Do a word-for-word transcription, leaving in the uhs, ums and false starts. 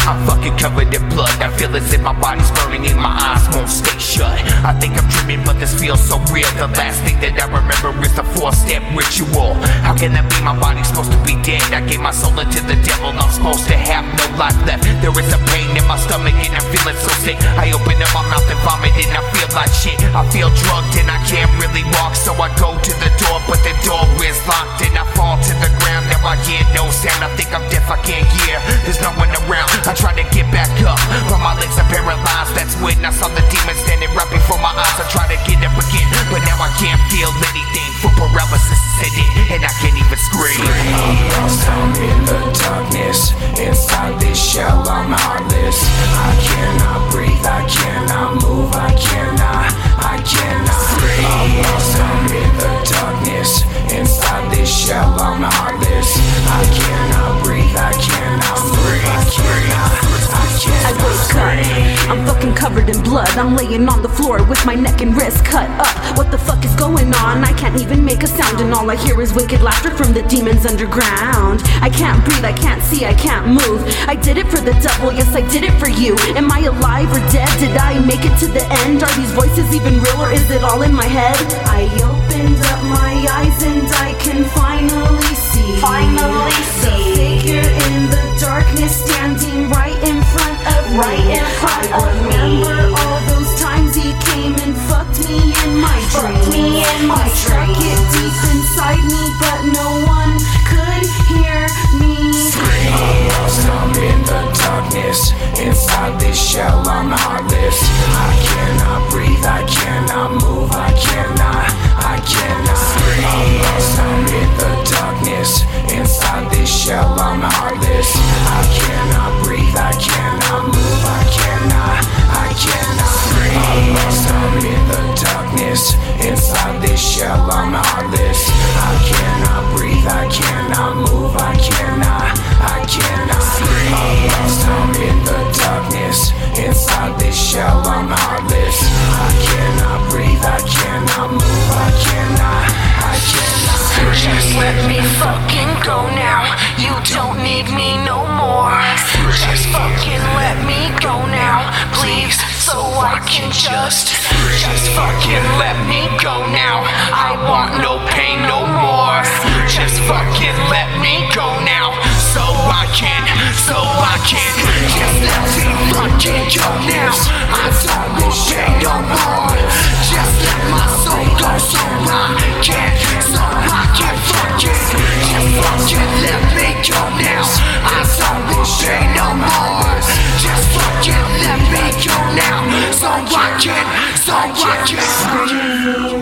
I'm fucking covered in blood. I feel as if my body's burning and my eyes won't stay shut. I think I'm dreaming, but this feels so real. The last thing that I remember is the four-step ritual. How can that be? My body's supposed to be dead. I gave my soul into the devil. I'm supposed to have no life left. There is a pain in my stomach and I'm feeling so sick. I open up my mouth and vomit and I feel like shit. I feel drugged and I can't really walk, so I go to the door, but the door is locked and I fall to the ground. Now I hear no sound. I think I'm deaf, I can't hear. There's no one around. I try to get back up, but my legs are paralyzed. That's when I saw the demon standing right before my eyes. I try to get up again, but now I can't feel anything. Full paralysis set in, and I can't even scream. I'm lost, I'm in the darkness. Inside this shell, I'm heartless. I cannot breathe, I cannot move, I cannot, I cannot. I'm lost, I'm in the darkness. Inside this shell, I'm heartless. I cannot breathe, I cannot move, I cannot, I cannot. I wake up, I'm fucking covered in blood. I'm laying on the floor with my neck and wrist cut up. What the fuck is going on? I can't even make a sound, and all I hear is wicked laughter from the demons underground. I can't breathe, I can't see, I can't move. I did it for the devil, yes I did it for you. Am I alive or dead? Did I make it to the end? Are these voices even real, or is it all in my head? I opened up my eyes and I can finally see Finally see the figure in the darkness standing right in front of me. Right in front I of remember me. All those times he came and fucked me in my dreams. Me in my I struck it deep inside me, but no one could hear me. I'm lost, I'm in the darkness. Inside this shell, I'm heartless. I cannot breathe, I cannot move, I cannot, I cannot. I'm lost, I'm in the darkness. Inside this shell, I'm heartless. I cannot breathe, I cannot move, I cannot, I cannot. I'm lost, I'm in the darkness. Inside this shell, I'm heartless. I cannot breathe, I cannot move, I cannot, I cannot. I'm lost, I'm in the darkness. Inside this shell, I'm heartless. I cannot breathe, I cannot move, I cannot, I cannot. Just let me fucking go now. You don't need me no more. Just fucking let me go now, please, so I can just Just fucking let me go now. I want no pain no more. Just fucking let me go now, so I can, so I can. Just let me fucking go now. I don't want pain no more. Just let my soul go, so I can, so I can fucking. Just fucking let me go now. I don't want pain no more. Just fucking let me go now, so I can, so I can.